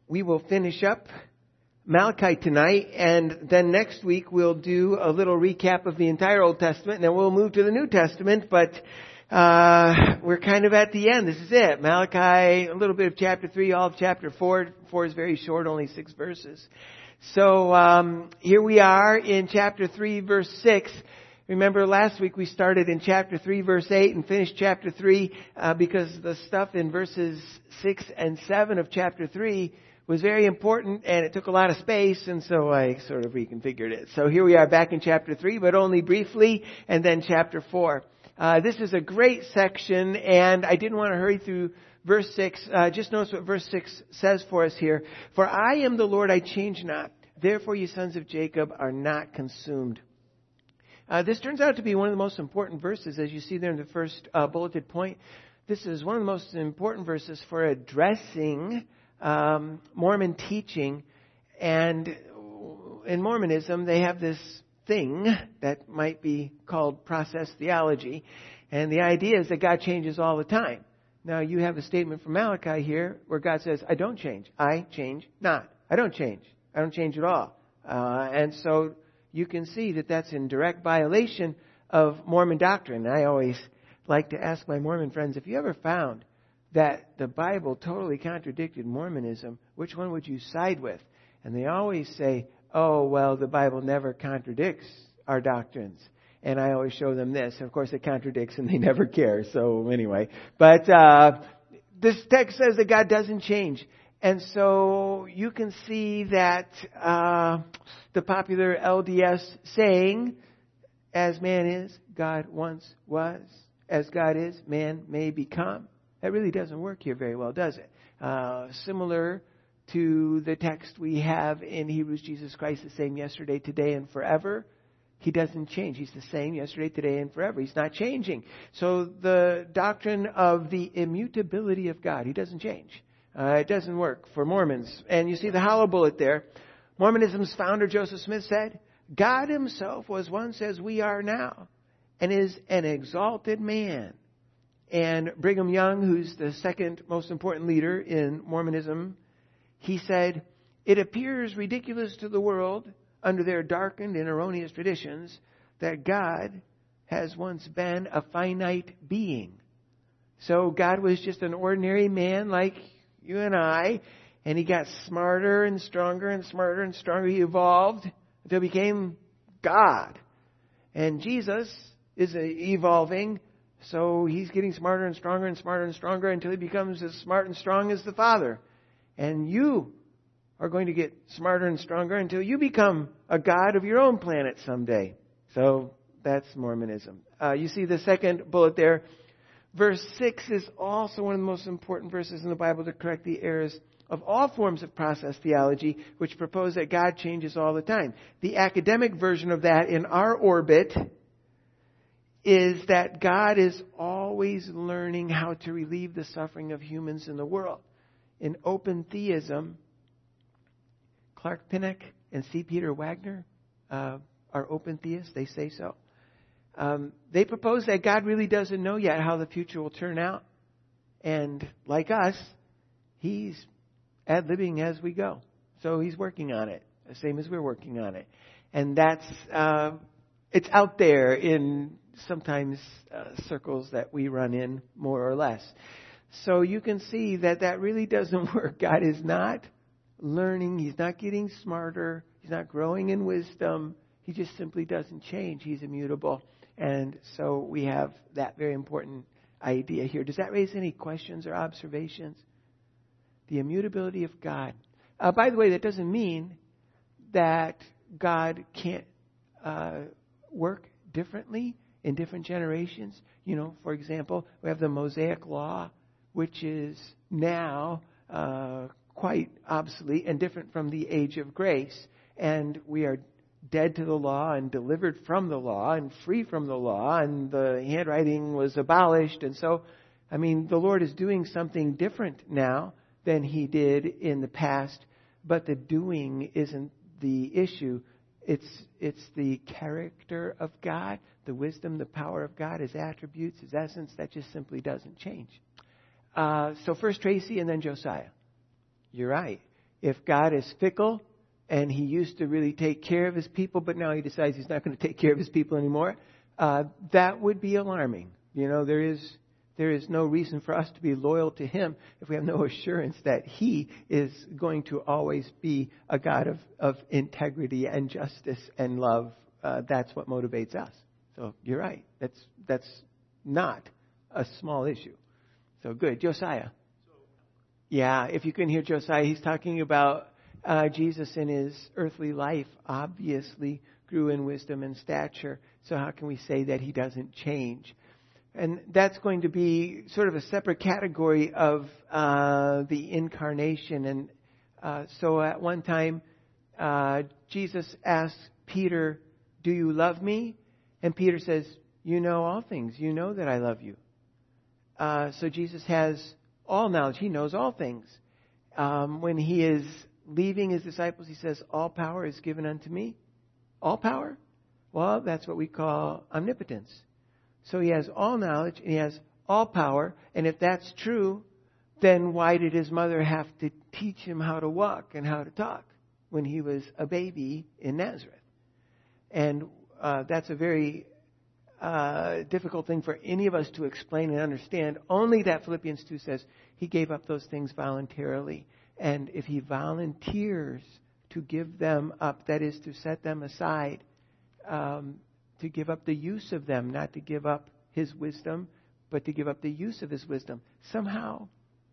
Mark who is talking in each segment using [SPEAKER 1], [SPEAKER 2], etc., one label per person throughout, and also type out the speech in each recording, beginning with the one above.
[SPEAKER 1] we will finish up Malachi tonight, and then next week we'll do a little recap of the entire Old Testament, and then we'll move to the New Testament, but we're kind of at the end. This is it. Malachi, a little bit of chapter 3, all of chapter 4. 4 is very short, only 6 verses. So here we are in chapter 3, verse 6. Remember last week we started in chapter 3, verse 8 and finished chapter 3 because the stuff in verses 6 and 7 of chapter 3 was very important and it took a lot of space, and so I sort of reconfigured it. So here we are back in chapter 3, but only briefly, and then chapter 4. This is a great section, and I didn't want to hurry through verse 6. Just notice what verse 6 says for us here. For I am the Lord, I change not. Therefore you sons of Jacob are not consumed. This turns out to be one of the most important verses, as you see there in the first bulleted point. This is one of the most important verses for addressing Mormon teaching. And in Mormonism, they have this thing that might be called process theology. And the idea is that God changes all the time. Now, you have a statement from Malachi here where God says, I don't change. I change not. I don't change. I don't change at all. And so you can see that that's in direct violation of Mormon doctrine. I always like to ask my Mormon friends, if you ever found that the Bible totally contradicted Mormonism, which one would you side with? And they always say, oh, well, the Bible never contradicts our doctrines. And I always show them this. Of course, it contradicts and they never care. So anyway, but this text says that God doesn't change. And so you can see that the popular LDS saying, as man is, God once was. As God is, man may become. That really doesn't work here very well, does it? Similar to the text we have in Hebrews, Jesus Christ the same yesterday, today, and forever. He doesn't change. He's the same yesterday, today, and forever. He's not changing. So the doctrine of the immutability of God, He doesn't change. It doesn't work for Mormons. And you see the hollow bullet there. Mormonism's founder, Joseph Smith, said, God Himself was once as we are now and is an exalted man. And Brigham Young, who's the second most important leader in Mormonism, he said, it appears ridiculous to the world under their darkened and erroneous traditions that God has once been a finite being. So God was just an ordinary man like you and I, and He got smarter and stronger and smarter and stronger. He evolved until He became God. And Jesus is evolving, so He's getting smarter and stronger and smarter and stronger until He becomes as smart and strong as the Father. And you are going to get smarter and stronger until you become a God of your own planet someday. So that's Mormonism. You see the second bullet there. Verse 6 is also one of the most important verses in the Bible to correct the errors of all forms of process theology, which propose that God changes all the time. The academic version of that in our orbit is that God is always learning how to relieve the suffering of humans in the world. In open theism, Clark Pinnock and C. Peter Wagner are open theists. They say so. They propose that God really doesn't know yet how the future will turn out. And like us, He's ad-libbing as we go. So He's working on it, the same as we're working on it. And that's, it's out there in sometimes circles that we run in, more or less. So you can see that that really doesn't work. God is not learning. He's not getting smarter. He's not growing in wisdom. He just simply doesn't change. He's immutable. And so we have that very important idea here. Does that raise any questions or observations? The immutability of God. By the way, that doesn't mean that God can't work differently in different generations. You know, for example, we have the Mosaic Law, which is now quite obsolete and different from the age of grace. And we are dead to the law and delivered from the law and free from the law, and the handwriting was abolished. And so, I mean, the Lord is doing something different now than He did in the past, but the doing isn't the issue. It's the character of God, the wisdom, the power of God, His attributes, His essence, that just simply doesn't change. So first Tracy and then Josiah. You're right. If God is fickle and he used to really take care of his people, but now he decides he's not going to take care of his people anymore, that would be alarming. There is no reason for us to be loyal to him if we have no assurance that he is going to always be a God of integrity and justice and love. That's what motivates us. So you're right. That's not a small issue. So good. Josiah. Yeah, if you can hear Josiah, he's talking about Jesus in his earthly life obviously grew in wisdom and stature. So how can we say that he doesn't change? And that's going to be sort of a separate category of the incarnation. And so at one time, Jesus asks Peter, "Do you love me?" And Peter says, "You know all things. You know that I love you." So Jesus has all knowledge. He knows all things. When he is leaving his disciples, he says, "All power is given unto me." All power? Well, that's what we call omnipotence. So he has all knowledge and he has all power. And if that's true, then why did his mother have to teach him how to walk and how to talk when he was a baby in Nazareth? And that's a very difficult thing for any of us to explain and understand. Only that Philippians 2 says he gave up those things voluntarily. And if he volunteers to give them up, that is to set them aside, to give up the use of them, not to give up his wisdom, but to give up the use of his wisdom, somehow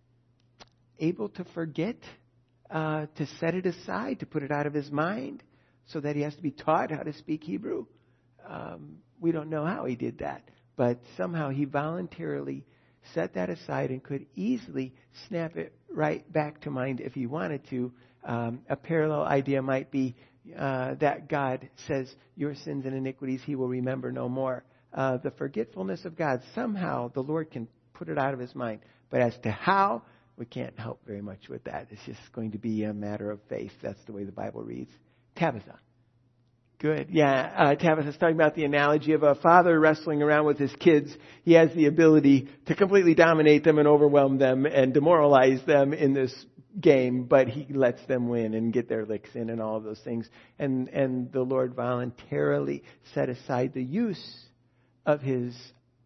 [SPEAKER 1] able to forget, to set it aside, to put it out of his mind, so that he has to be taught how to speak Hebrew. We don't know how he did that, but somehow he voluntarily set that aside and could easily snap it right back to mind if he wanted to. A parallel idea might be that God says, "Your sins and iniquities he will remember no more." The forgetfulness of God, somehow the Lord can put it out of his mind. But as to how, we can't help very much with that. It's just going to be a matter of faith. That's the way the Bible reads. Tabitha. Good. Yeah, Tabitha's talking about the analogy of a father wrestling around with his kids. He has the ability to completely dominate them and overwhelm them and demoralize them in this game, but he lets them win and get their licks in and all of those things. And the Lord voluntarily set aside the use of his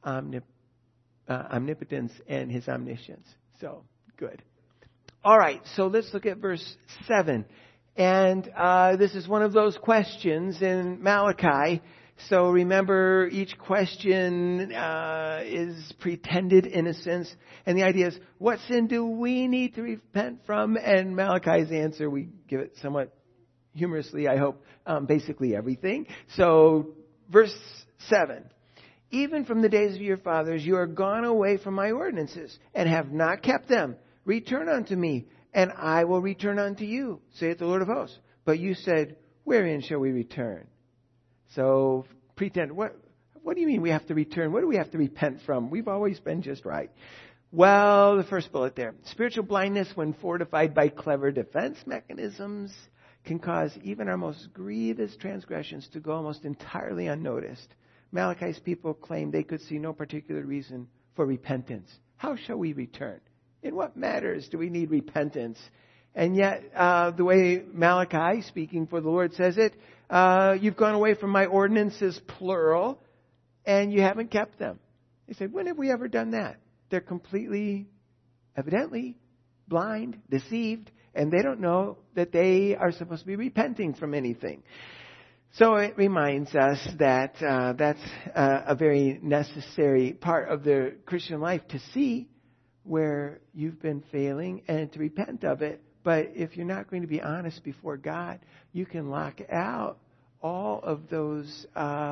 [SPEAKER 1] omnipotence and his omniscience. So, good. All right, so let's look at verse 7. And this is one of those questions in Malachi. So remember, each question is pretended innocence. And the idea is, what sin do we need to repent from? And Malachi's answer, we give it somewhat humorously, I hope, basically everything. So verse 7. Even from the days of your fathers, you are gone away from my ordinances and have not kept them. Return unto me, and I will return unto you, saith the Lord of hosts. But you said, wherein shall we return? So pretend, what do you mean we have to return? What do we have to repent from? We've always been just right. Well, the first bullet there. Spiritual blindness, when fortified by clever defense mechanisms, can cause even our most grievous transgressions to go almost entirely unnoticed. Malachi's people claim they could see no particular reason for repentance. How shall we return? In what matters do we need repentance? And yet, the way Malachi, speaking for the Lord, says it, you've gone away from my ordinances, plural, and you haven't kept them. They say, when have we ever done that? They're completely, evidently, blind, deceived, and they don't know that they are supposed to be repenting from anything. So it reminds us that that's a very necessary part of the Christian life, to see where you've been failing and to repent of it. But if you're not going to be honest before God, you can lock out all of those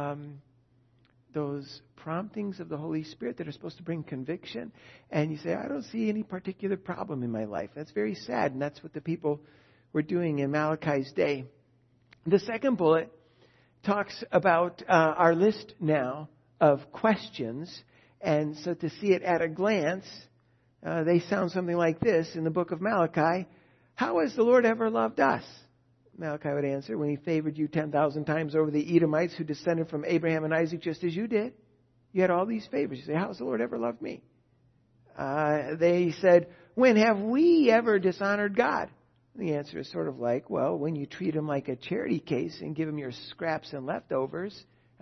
[SPEAKER 1] promptings of the Holy Spirit that are supposed to bring conviction. And you say, I don't see any particular problem in my life. That's very sad. And that's what the people were doing in Malachi's day. The second bullet talks about our list now of questions. And so to see it at a glance, they sound something like this in the book of Malachi. How has the Lord ever loved us? Malachi would answer, when he favored you 10,000 times over the Edomites who descended from Abraham and Isaac just as you did. You had all these favors. You say, how has the Lord ever loved me? They said, when have we ever dishonored God? The answer is sort of like, well, when you treat them like a charity case and give them your scraps and leftovers,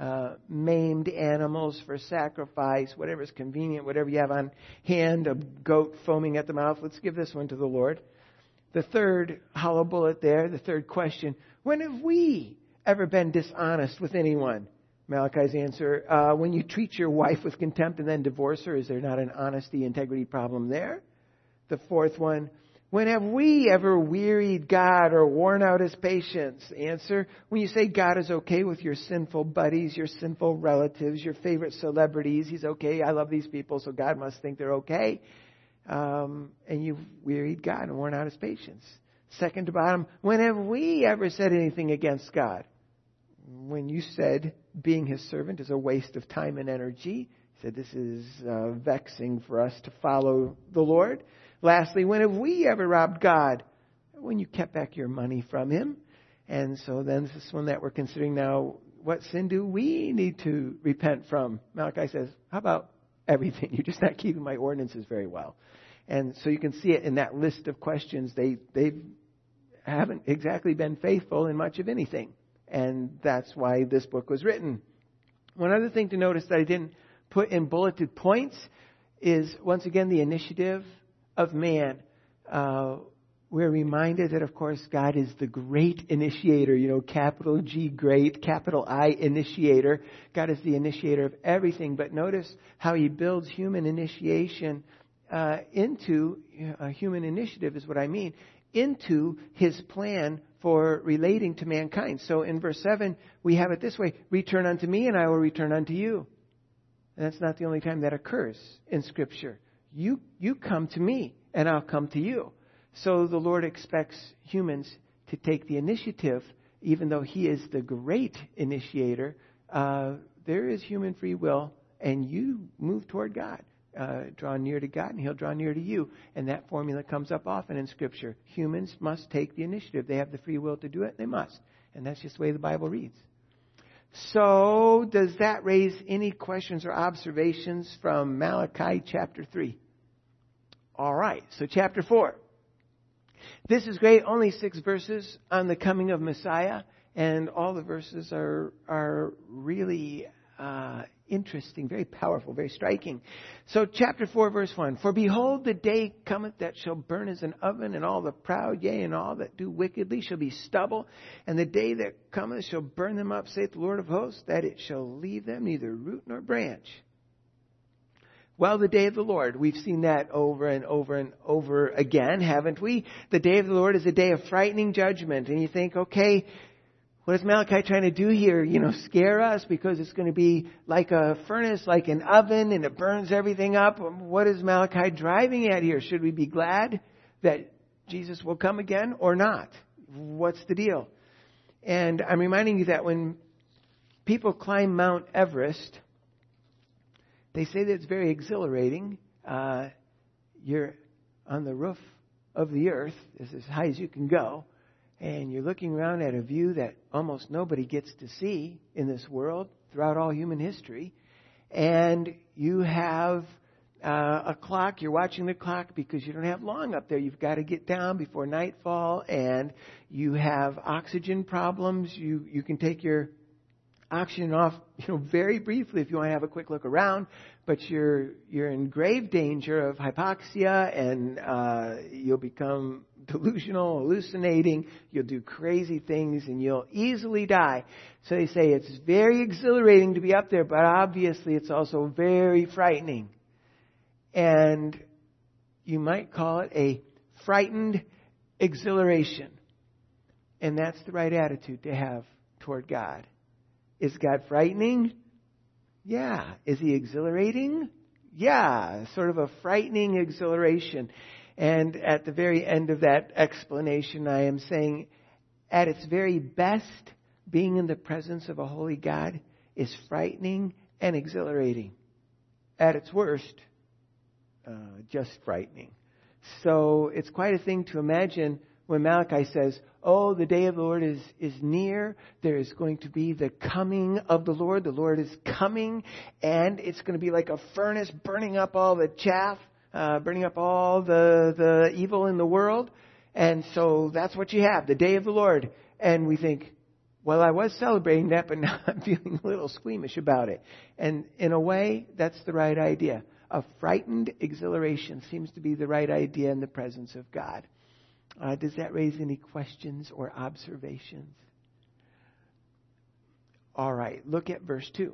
[SPEAKER 1] maimed animals for sacrifice, whatever's convenient, whatever you have on hand, a goat foaming at the mouth, let's give this one to the Lord. The third hollow bullet there, the third question, when have we ever been dishonest with anyone? Malachi's answer, when you treat your wife with contempt and then divorce her, is there not an honesty, integrity problem there? The fourth one, when have we ever wearied God or worn out His patience? Answer, when you say God is okay with your sinful buddies, your sinful relatives, your favorite celebrities. He's okay. I love these people, so God must think they're okay. And you've wearied God and worn out His patience. Second to bottom, when have we ever said anything against God? When you said being His servant is a waste of time and energy. He said this is vexing for us to follow the Lord. Lastly, when have we ever robbed God? When you kept back your money from Him. And so then this one that we're considering now, what sin do we need to repent from? Malachi says, how about everything? You're just not keeping my ordinances very well. And so you can see it in that list of questions. They haven't exactly been faithful in much of anything. And that's why this book was written. One other thing to notice that I didn't put in bulleted points is, once again, the initiative of man. We're reminded that, of course, God is the great initiator, capital G, great, capital I, initiator. God is the initiator of everything. But notice how He builds human initiation into, human initiative is what I mean, into His plan for relating to mankind. So in verse 7, we have it this way, return unto me and I will return unto you. And that's not the only time that occurs in Scripture. You come to me and I'll come to you. So the Lord expects humans to take the initiative, even though He is the great initiator. There is human free will, and you move toward God. Draw near to God and He'll draw near to you. And that formula comes up often in Scripture. Humans must take the initiative. They have the free will to do it. They must. And that's just the way the Bible reads. So does that raise any questions or observations from Malachi chapter 3? All right. So chapter 4. This is great. Only 6 verses on the coming of Messiah. And all the verses are really interesting, very powerful, very striking. So chapter 4, verse 1. For behold, the day cometh that shall burn as an oven, and all the proud, yea, and all that do wickedly shall be stubble. And the day that cometh shall burn them up, saith the Lord of hosts, that it shall leave them neither root nor branch. Well, the day of the Lord, we've seen that over and over and over again, haven't we? The day of the Lord is a day of frightening judgment. And you think, okay, what is Malachi trying to do here? Scare us because it's going to be like a furnace, like an oven, and it burns everything up. What is Malachi driving at here? Should we be glad that Jesus will come again or not? What's the deal? And I'm reminding you that when people climb Mount Everest, they say that it's very exhilarating. You're on the roof of the earth. It's as high as you can go. And you're looking around at a view that almost nobody gets to see in this world throughout all human history. And you have a clock. You're watching the clock because you don't have long up there. You've got to get down before nightfall. And you have oxygen problems. You can take your oxygen off, very briefly if you want to have a quick look around, but you're in grave danger of hypoxia, and you'll become delusional, hallucinating, you'll do crazy things, and you'll easily die. So they say it's very exhilarating to be up there, but obviously it's also very frightening. And you might call it a frightened exhilaration. And that's the right attitude to have toward God. Is God frightening? Yeah. Is He exhilarating? Yeah. Sort of a frightening exhilaration. And at the very end of that explanation, I am saying, at its very best, being in the presence of a holy God is frightening and exhilarating. At its worst, just frightening. So it's quite a thing to imagine when Malachi says, oh, the day of the Lord is near. There is going to be the coming of the Lord. The Lord is coming, and it's going to be like a furnace burning up all the chaff, burning up all the evil in the world. And so that's what you have, the day of the Lord. And we think, well, I was celebrating that, but now I'm feeling a little squeamish about it. And in a way, that's the right idea. A frightened exhilaration seems to be the right idea in the presence of God. Does that raise any questions or observations? All right, look at verse 2.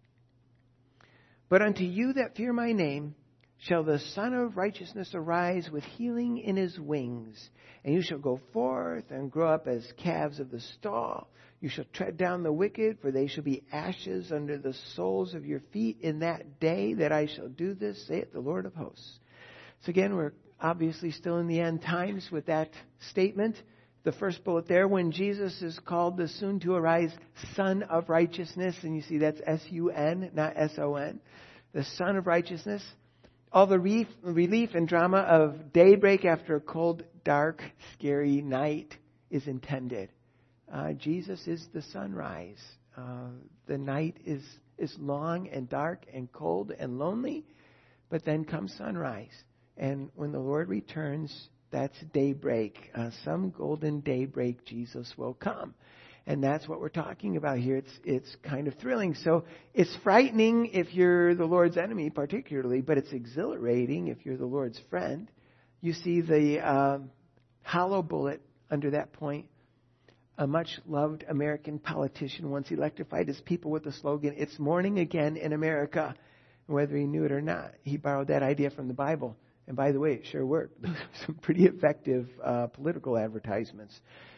[SPEAKER 1] But unto you that fear my name shall the Son of Righteousness arise with healing in his wings. And you shall go forth and grow up as calves of the stall. You shall tread down the wicked, for they shall be ashes under the soles of your feet in that day that I shall do this, saith the Lord of hosts. So again, we're obviously still in the end times with that statement. The first bullet there, when Jesus is called the soon-to-arise Son of Righteousness, and you see that's S-U-N, not S-O-N, the Son of Righteousness. All the relief and drama of daybreak after a cold, dark, scary night is intended. Jesus is the sunrise. The night is long and dark and cold and lonely, but then comes sunrise. And when the Lord returns, that's daybreak. Some golden daybreak, Jesus will come. And that's what we're talking about here. It's kind of thrilling. So it's frightening if you're the Lord's enemy, particularly, but it's exhilarating if you're the Lord's friend. You see the hollow bullet under that point. A much-loved American politician once electrified his people with the slogan, "It's morning again in America." Whether he knew it or not, he borrowed that idea from the Bible. And by the way, it sure worked. Those are some pretty effective political advertisements.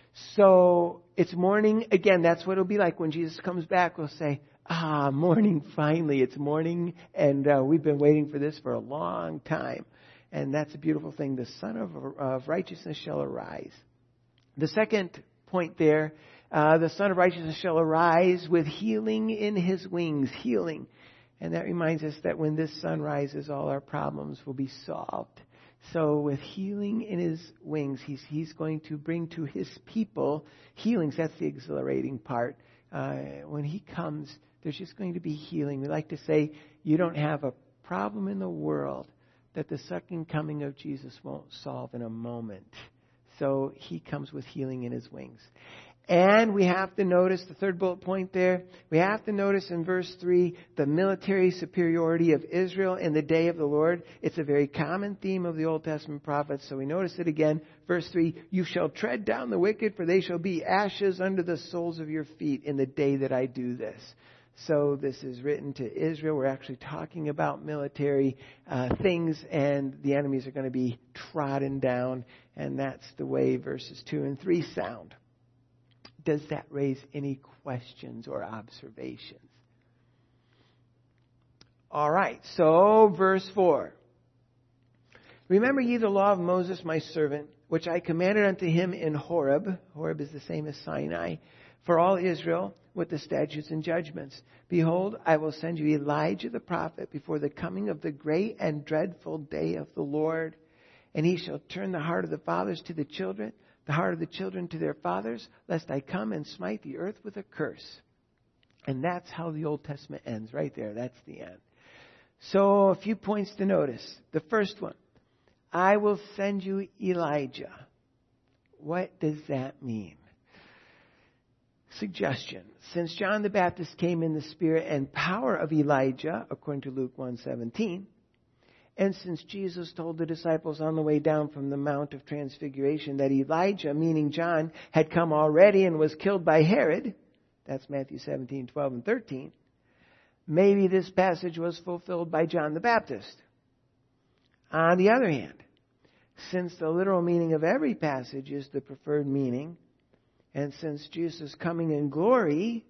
[SPEAKER 1] So it's morning again. That's what it'll be like when Jesus comes back. We'll say, morning, finally. It's morning, and we've been waiting for this for a long time. And that's a beautiful thing. The Son of Righteousness shall arise. The second point there, the Son of Righteousness shall arise with healing in his wings. Healing. And that reminds us that when this sun rises, all our problems will be solved. So with healing in his wings, he's going to bring to his people healings. That's the exhilarating part. When he comes, there's just going to be healing. We like to say, you don't have a problem in the world that the second coming of Jesus won't solve in a moment. So he comes with healing in his wings. And we have to notice the third bullet point there. We have to notice in verse 3 the military superiority of Israel in the day of the Lord. It's a very common theme of the Old Testament prophets. So we notice it again. Verse 3, you shall tread down the wicked, for they shall be ashes under the soles of your feet in the day that I do this. So this is written to Israel. We're actually talking about military things, and the enemies are going to be trodden down. And that's the way verses 2 and 3 sound. Does that raise any questions or observations? All right, so verse 4. Remember ye the law of Moses my servant, which I commanded unto him in Horeb. Horeb is the same as Sinai. For all Israel, with the statutes and judgments. Behold, I will send you Elijah the prophet before the coming of the great and dreadful day of the Lord. And he shall turn the heart of the fathers to the children, the heart of the children to their fathers, lest I come and smite the earth with a curse. And that's how the Old Testament ends, right there. That's the end. So a few points to notice. The first one, I will send you Elijah. What does that mean? Suggestion. Since John the Baptist came in the spirit and power of Elijah, according to Luke 1:17, and since Jesus told the disciples on the way down from the Mount of Transfiguration that Elijah, meaning John, had come already and was killed by Herod, that's Matthew 17:12 and 13, maybe this passage was fulfilled by John the Baptist. On the other hand, since the literal meaning of every passage is the preferred meaning, and since Jesus' coming in glory,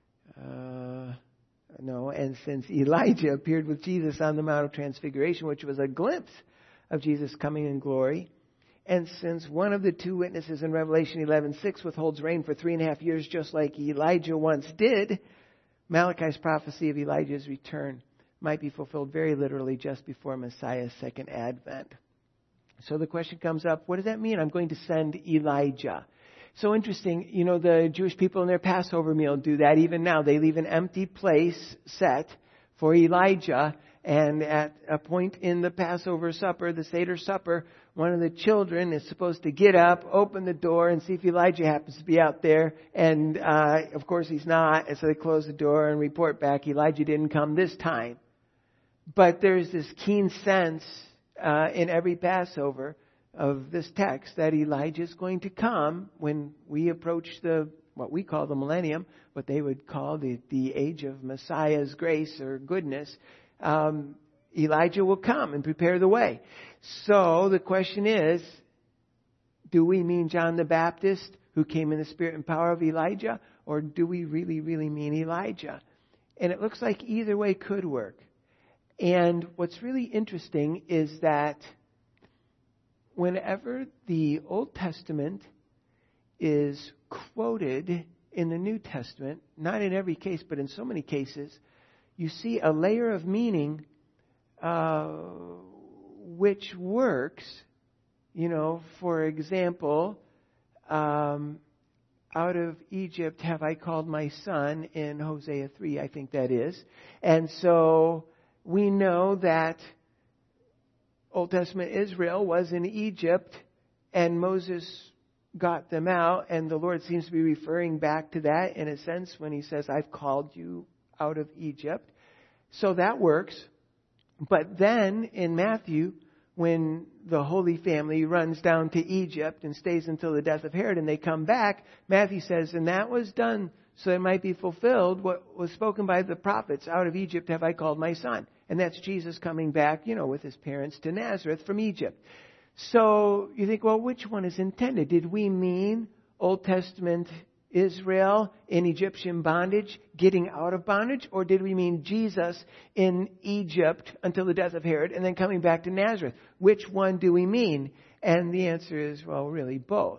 [SPEAKER 1] and since Elijah appeared with Jesus on the Mount of Transfiguration, which was a glimpse of Jesus coming in glory, and since one of the two witnesses in Revelation 11:6 withholds rain for 3.5 years, just like Elijah once did, Malachi's prophecy of Elijah's return might be fulfilled very literally just before Messiah's second advent. So the question comes up, what does that mean? I'm going to send Elijah. So interesting, the Jewish people in their Passover meal do that even now. They leave an empty place set for Elijah, and at a point in the Passover supper, the Seder supper, one of the children is supposed to get up, open the door, and see if Elijah happens to be out there. And, of course, he's not. And so they close the door and report back, Elijah didn't come this time. But there's this keen sense in every Passover of this text that Elijah is going to come when we approach what we call the millennium, what they would call the age of Messiah's grace or goodness. Elijah will come and prepare the way. So the question is, do we mean John the Baptist who came in the spirit and power of Elijah? Or do we really, really mean Elijah? And it looks like either way could work. And what's really interesting is that whenever the Old Testament is quoted in the New Testament, not in every case, but in so many cases, you see a layer of meaning which works. For example, out of Egypt have I called my son in Hosea 3, I think that is. And so we know that Old Testament Israel was in Egypt and Moses got them out, and the Lord seems to be referring back to that in a sense when he says, I've called you out of Egypt. So that works. But then in Matthew, when the Holy Family runs down to Egypt and stays until the death of Herod and they come back, Matthew says, and that was done so it might be fulfilled what was spoken by the prophets, out of Egypt have I called my son. And that's Jesus coming back, with his parents to Nazareth from Egypt. So you think, well, which one is intended? Did we mean Old Testament Israel in Egyptian bondage, getting out of bondage? Or did we mean Jesus in Egypt until the death of Herod and then coming back to Nazareth? Which one do we mean? And the answer is, well, really both.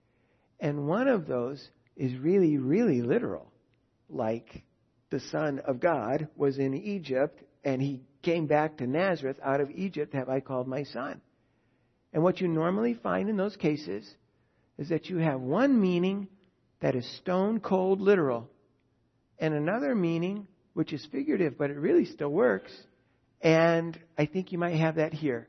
[SPEAKER 1] And one of those is really, really literal. Like the Son of God was in Egypt and he came back to Nazareth. Out of Egypt have I called my son. And what you normally find in those cases is that you have one meaning that is stone cold literal and another meaning which is figurative, but it really still works. And I think you might have that here.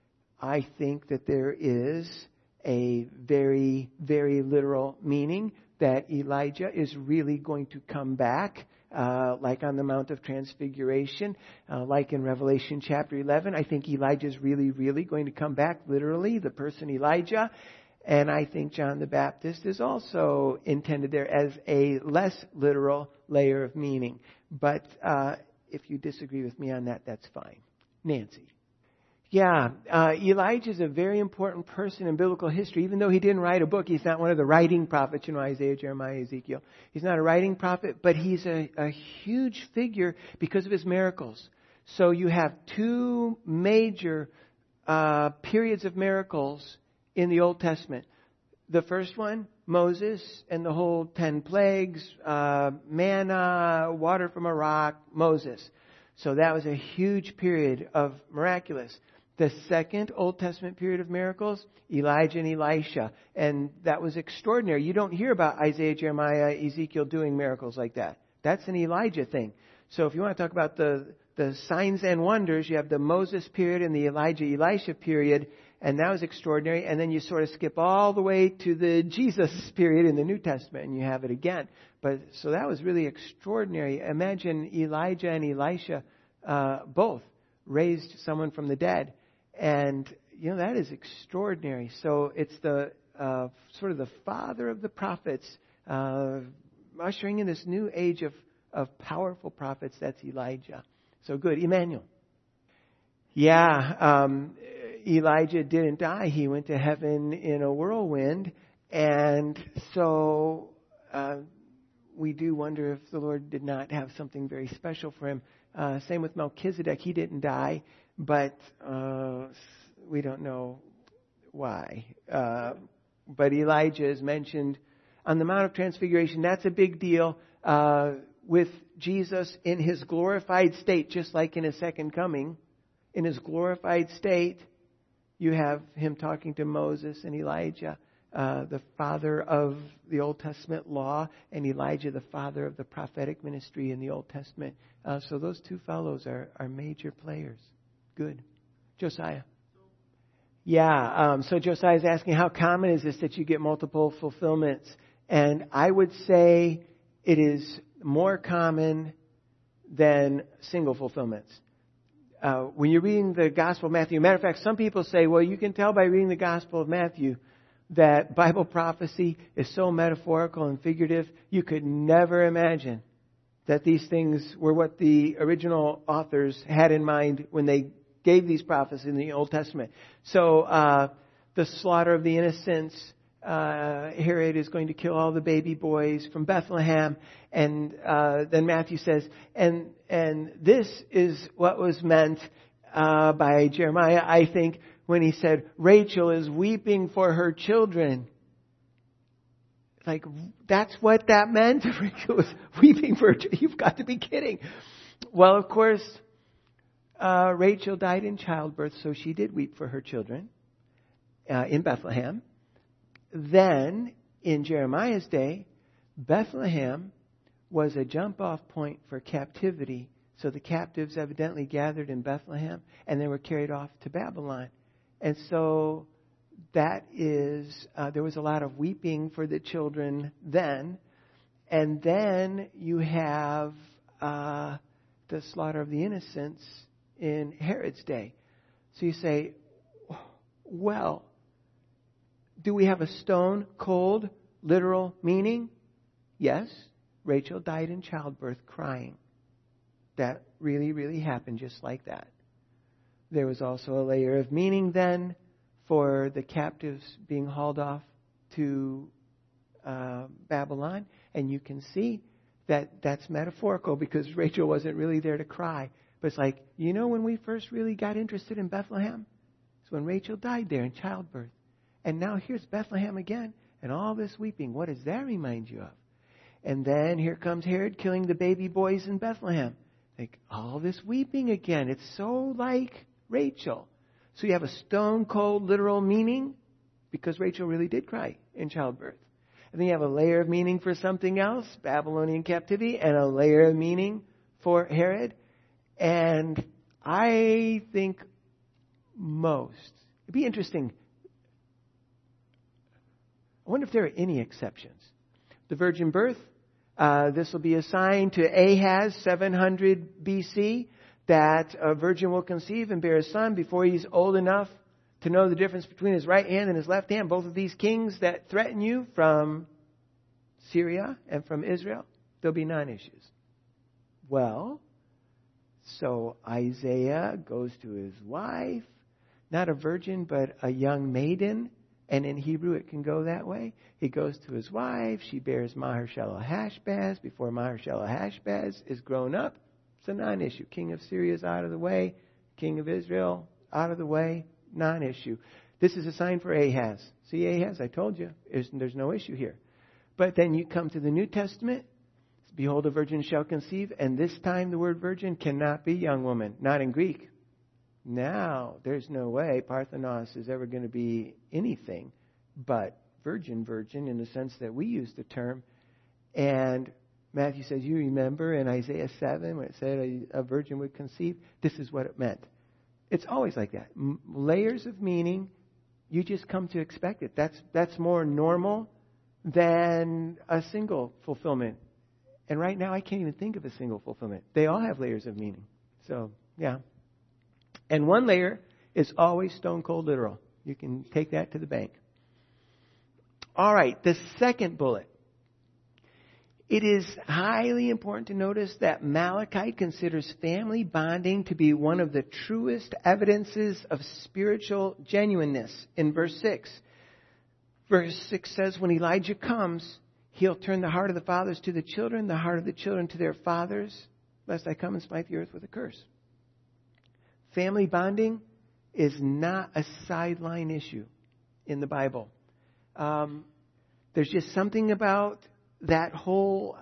[SPEAKER 1] I think that there is a very, very literal meaning that Elijah is really going to come back, like on the Mount of Transfiguration, like in Revelation chapter 11. I think Elijah is really, really going to come back, literally, the person Elijah. And I think John the Baptist is also intended there as a less literal layer of meaning. But if you disagree with me on that, that's fine. Nancy. Yeah, Elijah is a very important person in biblical history. Even though he didn't write a book, he's not one of the writing prophets, Isaiah, Jeremiah, Ezekiel. He's not a writing prophet, but he's a huge figure because of his miracles. So you have two major periods of miracles in the Old Testament. The first one, Moses and the whole 10 plagues, manna, water from a rock, Moses. So that was a huge period of miraculous. The second Old Testament period of miracles, Elijah and Elisha. And that was extraordinary. You don't hear about Isaiah, Jeremiah, Ezekiel doing miracles like that. That's an Elijah thing. So if you want to talk about the signs and wonders, you have the Moses period and the Elijah-Elisha period. And that was extraordinary. And then you sort of skip all the way to the Jesus period in the New Testament and you have it again. But so that was really extraordinary. Imagine Elijah and Elisha both raised someone from the dead. And, that is extraordinary. So it's the sort of the father of the prophets, ushering in this new age of powerful prophets. That's Elijah. So good. Emmanuel. Yeah, Elijah didn't die. He went to heaven in a whirlwind. And so we do wonder if the Lord did not have something very special for him. Same with Melchizedek. He didn't die, but we don't know why. But Elijah is mentioned on the Mount of Transfiguration. That's a big deal with Jesus in his glorified state, just like in his second coming. In his glorified state, you have him talking to Moses and Elijah, the father of the Old Testament law, and Elijah, the father of the prophetic ministry in the Old Testament. So those two fellows are major players. Good. Josiah. Yeah, so Josiah is asking, how common is this that you get multiple fulfillments? And I would say it is more common than single fulfillments. When you're reading the Gospel of Matthew, matter of fact, some people say, well, you can tell by reading the Gospel of Matthew that Bible prophecy is so metaphorical and figurative, you could never imagine that these things were what the original authors had in mind when they gave these prophecies in the Old Testament. So the slaughter of the innocents, Herod is going to kill all the baby boys from Bethlehem, and then Matthew says, and this is what was meant by Jeremiah, I think, when he said, Rachel is weeping for her children. Like, that's what that meant? Rachel was weeping for her children. You've got to be kidding. Well, of course, Rachel died in childbirth, so she did weep for her children in Bethlehem. Then, in Jeremiah's day, Bethlehem was a jump-off point for captivity. So the captives evidently gathered in Bethlehem, and they were carried off to Babylon. And so that is, there was a lot of weeping for the children then. And then you have the slaughter of the innocents in Herod's day. So you say, well, do we have a stone cold literal meaning? Yes, Rachel died in childbirth crying. That really, really happened just like that. There was also a layer of meaning then for the captives being hauled off to Babylon. And you can see that that's metaphorical because Rachel wasn't really there to cry. But it's like, you know when we first really got interested in Bethlehem? It's when Rachel died there in childbirth. And now here's Bethlehem again and all this weeping. What does that remind you of? And then here comes Herod killing the baby boys in Bethlehem. Like, all this weeping again. It's so like Rachel. So you have a stone cold literal meaning because Rachel really did cry in childbirth. And then you have a layer of meaning for something else, Babylonian captivity, and a layer of meaning for Herod. And I think it'd be interesting. I wonder if there are any exceptions. The virgin birth, this will be a sign to Ahaz, 700 BC, that a virgin will conceive and bear a son before he's old enough to know the difference between his right hand and his left hand. Both of these kings that threaten you from Syria and from Israel, there'll be non-issues. Well, so Isaiah goes to his wife, not a virgin, but a young maiden. And in Hebrew, it can go that way. He goes to his wife. She bears Maher-shalal-Hash-Baz. Before Maher-shalal-Hash-Baz is grown up, it's a non-issue. King of Syria is out of the way. King of Israel, out of the way. Non-issue. This is a sign for Ahaz. See, Ahaz, I told you, there's no issue here. But then you come to the New Testament. Behold, a virgin shall conceive. And this time the word virgin cannot be young woman. Not in Greek. Now, there's no way Parthenos is ever going to be anything but virgin in the sense that we use the term. And Matthew says, you remember in Isaiah 7 when it said a virgin would conceive? This is what it meant. It's always like that. Layers of meaning, you just come to expect it. That's more normal than a single fulfillment. And right now, I can't even think of a single fulfillment. They all have layers of meaning. So, yeah. And one layer is always stone cold literal. You can take that to the bank. All right, the second bullet. It is highly important to notice that Malachi considers family bonding to be one of the truest evidences of spiritual genuineness in verse 6. Verse 6 says, when Elijah comes, he'll turn the heart of the fathers to the children, the heart of the children to their fathers, lest I come and smite the earth with a curse. Family bonding is not a sideline issue in the Bible. There's just something about that whole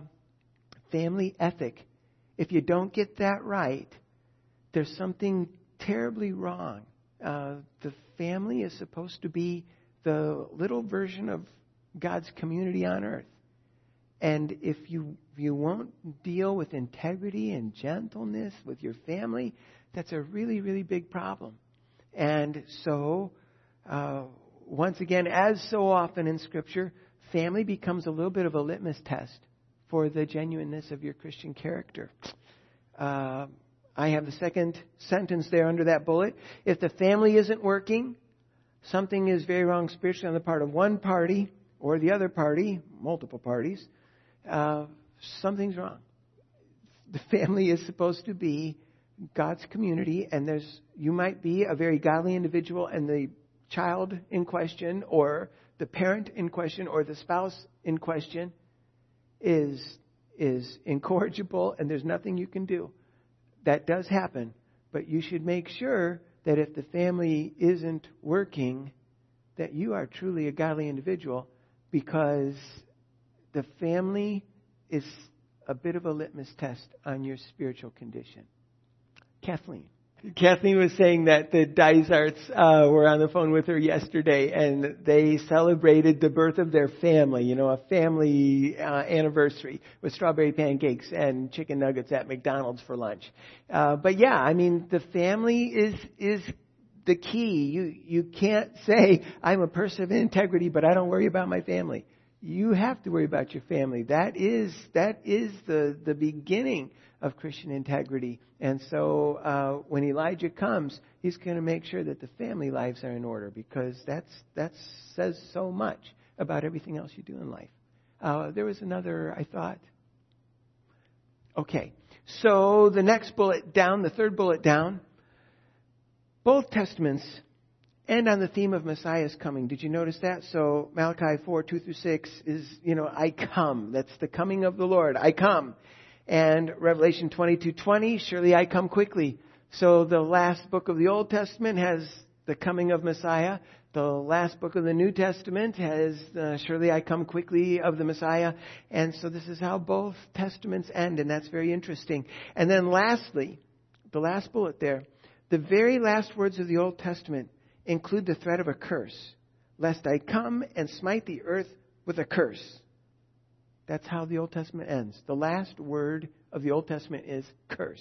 [SPEAKER 1] family ethic. If you don't get that right, there's something terribly wrong. The family is supposed to be the little version of God's community on earth. And if you won't deal with integrity and gentleness with your family, that's a really, really big problem. And so, once again, as so often in Scripture, family becomes a little bit of a litmus test for the genuineness of your Christian character. I have the second sentence there under that bullet. If the family isn't working, something is very wrong spiritually on the part of one party or the other party, multiple parties. Something's wrong. The family is supposed to be God's community, and you might be a very godly individual, and the child in question or the parent in question or the spouse in question is incorrigible, and there's nothing you can do. That does happen, but you should make sure that if the family isn't working, that you are truly a godly individual, because the family is a bit of a litmus test on your spiritual condition. Kathleen was saying that the Dysarts were on the phone with her yesterday, and they celebrated the birth of their family, a family anniversary with strawberry pancakes and chicken nuggets at McDonald's for lunch. But yeah, I mean, the family is the key. You can't say, I'm a person of integrity, but I don't worry about my family. You have to worry about your family. That is the beginning of Christian integrity. And so when Elijah comes, he's going to make sure that the family lives are in order, because that says so much about everything else you do in life. There was another, I thought. Okay, so the next bullet down, the third bullet down, both testaments end on the theme of Messiah's coming. Did you notice that? So Malachi 4, 2 through 6 is, I come. That's the coming of the Lord. I come. And Revelation 22:20, surely I come quickly. So the last book of the Old Testament has the coming of Messiah. The last book of the New Testament has surely I come quickly of the Messiah. And so this is how both testaments end, and that's very interesting. And then lastly, the last bullet there, the very last words of the Old Testament include the threat of a curse, lest I come and smite the earth with a curse. That's how the Old Testament ends. The last word of the Old Testament is curse.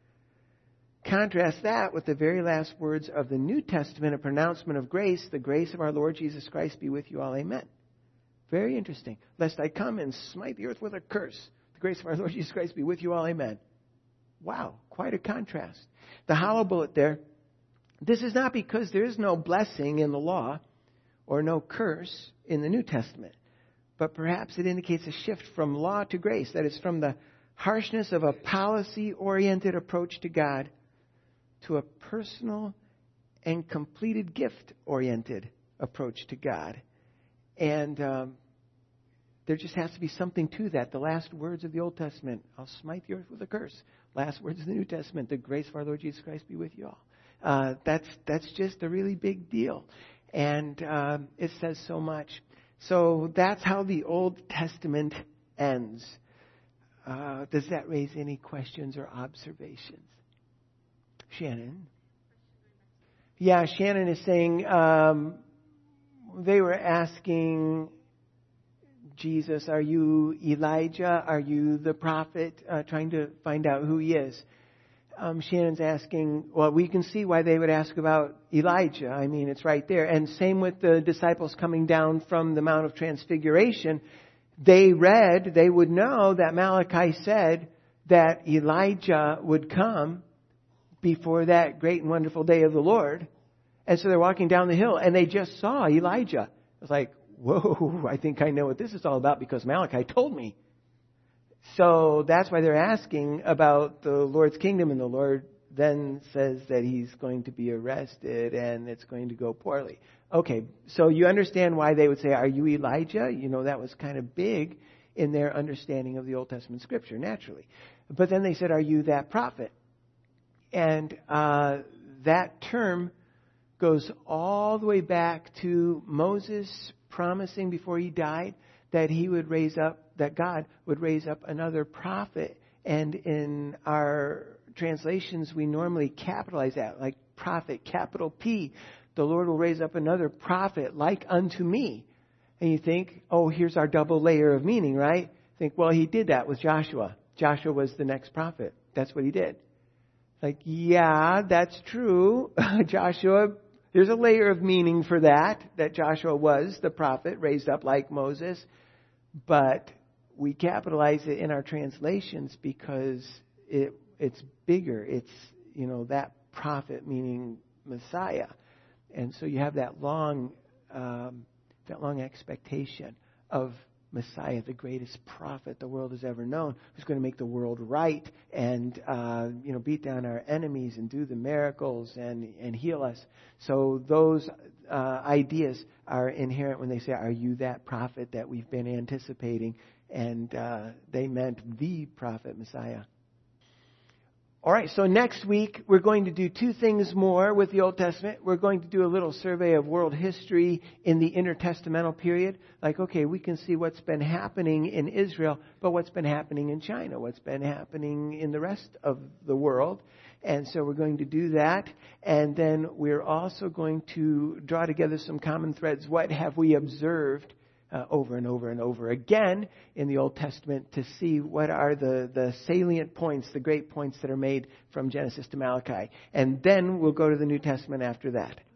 [SPEAKER 1] Contrast that with the very last words of the New Testament, a pronouncement of grace, the grace of our Lord Jesus Christ be with you all, amen. Very interesting. Lest I come and smite the earth with a curse, the grace of our Lord Jesus Christ be with you all, amen. Wow, quite a contrast. The hollow bullet there, this is not because there is no blessing in the law or no curse in the New Testament, but perhaps it indicates a shift from law to grace. That is, from the harshness of a policy-oriented approach to God to a personal and completed gift-oriented approach to God. And there just has to be something to that. The last words of the Old Testament, I'll smite the earth with a curse. Last words of the New Testament, the grace of our Lord Jesus Christ be with you all. That's just a really big deal. And it says so much. So that's how the Old Testament ends. Does that raise any questions or observations? Shannon? Yeah, Shannon is saying they were asking Jesus, are you Elijah? Are you the prophet? Trying to find out who he is. Shannon's asking, well, we can see why they would ask about Elijah. I mean, it's right there. And same with the disciples coming down from the Mount of Transfiguration. They would know that Malachi said that Elijah would come before that great and wonderful day of the Lord. And so they're walking down the hill and they just saw Elijah. It's like, whoa, I think I know what this is all about because Malachi told me. So that's why they're asking about the Lord's kingdom, and the Lord then says that he's going to be arrested and it's going to go poorly. Okay, so you understand why they would say, are you Elijah? You know, that was kind of big in their understanding of the Old Testament scripture, naturally. But then they said, are you that prophet? And that term goes all the way back to Moses promising before he died that he would raise up, that God would raise up another prophet. And in our translations, we normally capitalize that, like prophet, capital P. The Lord will raise up another prophet like unto me. And you think, oh, here's our double layer of meaning, right? Think, well, he did that with Joshua. Joshua was the next prophet. That's what he did. Like, yeah, that's true. Joshua there's a layer of meaning for that Joshua was the prophet raised up like Moses. But we capitalize it in our translations because it's bigger. It's, that prophet meaning Messiah. And so you have that long expectation of Messiah, the greatest prophet the world has ever known, who's going to make the world right and, beat down our enemies and do the miracles and heal us. So those ideas are inherent when they say, are you that prophet that we've been anticipating? And they meant the prophet Messiah. All right, so next week we're going to do two things more with the Old Testament. We're going to do a little survey of world history in the intertestamental period. Like, okay, we can see what's been happening in Israel, but what's been happening in China, what's been happening in the rest of the world. And so we're going to do that. And then we're also going to draw together some common threads. What have we observed over and over and over again in the Old Testament to see what are the salient points, the great points that are made from Genesis to Malachi. And then we'll go to the New Testament after that.